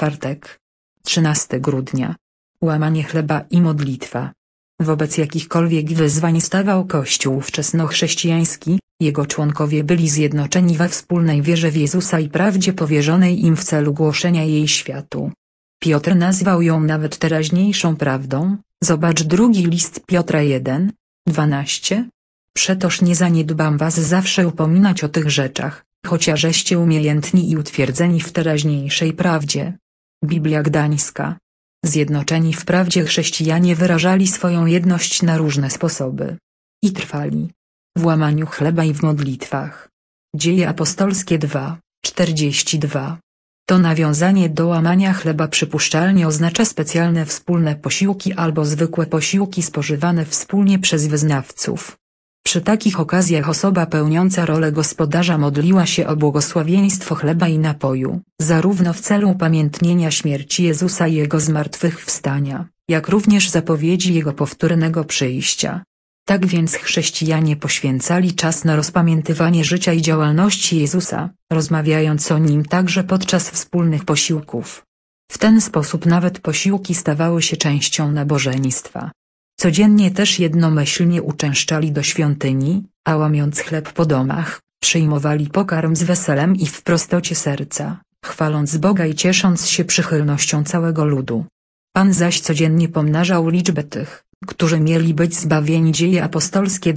Czwartek. 13 grudnia. Łamanie chleba i modlitwa. Wobec jakichkolwiek wyzwań stawał Kościół wczesnochrześcijański, jego członkowie byli zjednoczeni we wspólnej wierze w Jezusa i prawdzie powierzonej im w celu głoszenia jej światu. Piotr nazwał ją nawet teraźniejszą prawdą, zobacz drugi list Piotra 1:12. Przetoż nie zaniedbam was zawsze upominać o tych rzeczach, chociażeście umiejętni i utwierdzeni w teraźniejszej prawdzie. Biblia Gdańska. Zjednoczeni w prawdzie chrześcijanie wyrażali swoją jedność na różne sposoby. I trwali w łamaniu chleba i w modlitwach. Dzieje apostolskie 2:42. To nawiązanie do łamania chleba przypuszczalnie oznacza specjalne wspólne posiłki albo zwykłe posiłki spożywane wspólnie przez wyznawców. Przy takich okazjach osoba pełniąca rolę gospodarza modliła się o błogosławieństwo chleba i napoju, zarówno w celu upamiętnienia śmierci Jezusa i Jego zmartwychwstania, jak również zapowiedzi Jego powtórnego przyjścia. Tak więc chrześcijanie poświęcali czas na rozpamiętywanie życia i działalności Jezusa, rozmawiając o Nim także podczas wspólnych posiłków. W ten sposób nawet posiłki stawały się częścią nabożeństwa. Codziennie też jednomyślnie uczęszczali do świątyni, a łamiąc chleb po domach, przyjmowali pokarm z weselem i w prostocie serca, chwaląc Boga i ciesząc się przychylnością całego ludu. Pan zaś codziennie pomnażał liczbę tych, którzy mieli być zbawieni. Dzieje apostolskie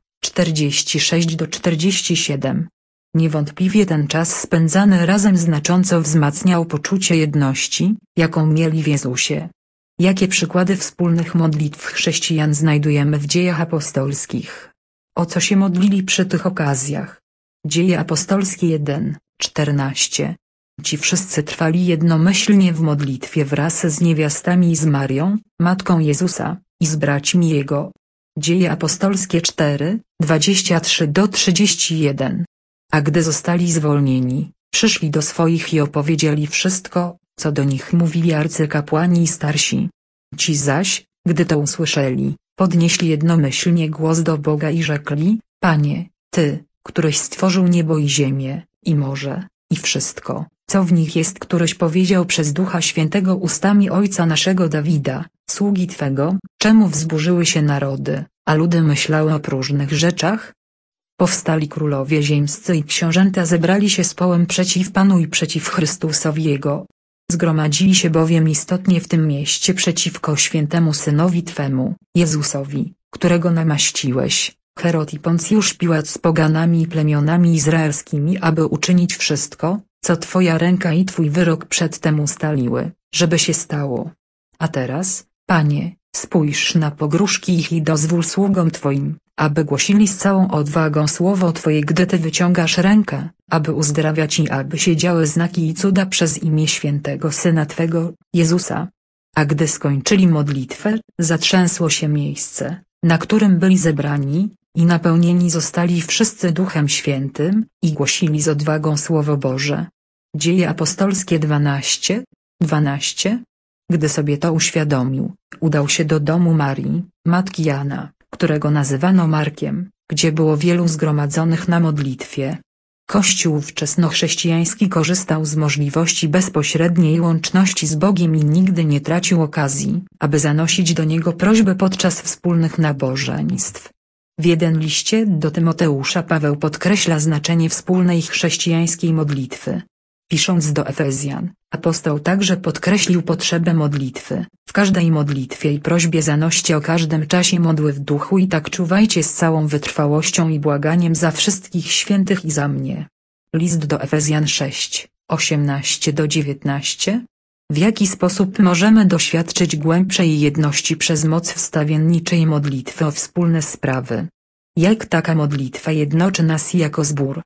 2:46-47. Niewątpliwie ten czas spędzany razem znacząco wzmacniał poczucie jedności, jaką mieli w Jezusie. Jakie przykłady wspólnych modlitw chrześcijan znajdujemy w Dziejach apostolskich? O co się modlili przy tych okazjach? Dzieje apostolskie 1:14. Ci wszyscy trwali jednomyślnie w modlitwie wraz z niewiastami i z Marią, matką Jezusa, i z braćmi Jego. Dzieje apostolskie 4:23-31. A gdy zostali zwolnieni, przyszli do swoich i opowiedzieli wszystko, co do nich mówili arcykapłani i starsi. Ci zaś, gdy to usłyszeli, podnieśli jednomyślnie głos do Boga i rzekli: Panie, Ty, któryś stworzył niebo i ziemię, i morze, i wszystko, co w nich jest, któryś powiedział przez Ducha Świętego ustami ojca naszego Dawida, sługi Twego, czemu wzburzyły się narody, a ludy myślały o próżnych rzeczach? Powstali królowie ziemscy i książęta zebrali się z połem przeciw Panu i przeciw Chrystusowi Jego. Zgromadzili się bowiem istotnie w tym mieście przeciwko świętemu Synowi Twemu, Jezusowi, którego namaściłeś, Herod i Poncjusz Piłat z poganami i plemionami izraelskimi, aby uczynić wszystko, co Twoja ręka i Twój wyrok przedtem ustaliły, żeby się stało. A teraz, Panie, spójrz na pogróżki ich i dozwól sługom Twoim, aby głosili z całą odwagą słowo Twoje, gdy Ty wyciągasz rękę, aby uzdrawiać i aby się działy znaki i cuda przez imię świętego Syna Twego, Jezusa. A gdy skończyli modlitwę, zatrzęsło się miejsce, na którym byli zebrani, i napełnieni zostali wszyscy Duchem Świętym, i głosili z odwagą Słowo Boże. Dzieje apostolskie 12:12. Gdy sobie to uświadomił, udał się do domu Marii, matki Jana, którego nazywano Markiem, gdzie było wielu zgromadzonych na modlitwie. Kościół wczesnochrześcijański korzystał z możliwości bezpośredniej łączności z Bogiem i nigdy nie tracił okazji, aby zanosić do Niego prośby podczas wspólnych nabożeństw. W jeden liście do Tymoteusza Paweł podkreśla znaczenie wspólnej chrześcijańskiej modlitwy. Pisząc do Efezjan, apostoł także podkreślił potrzebę modlitwy. W każdej modlitwie i prośbie zanoście o każdym czasie modły w duchu i tak czuwajcie z całą wytrwałością i błaganiem za wszystkich świętych i za mnie. List do Efezjan 6:18-19. W jaki sposób możemy doświadczyć głębszej jedności przez moc wstawienniczej modlitwy o wspólne sprawy? Jak taka modlitwa jednoczy nas jako zbór?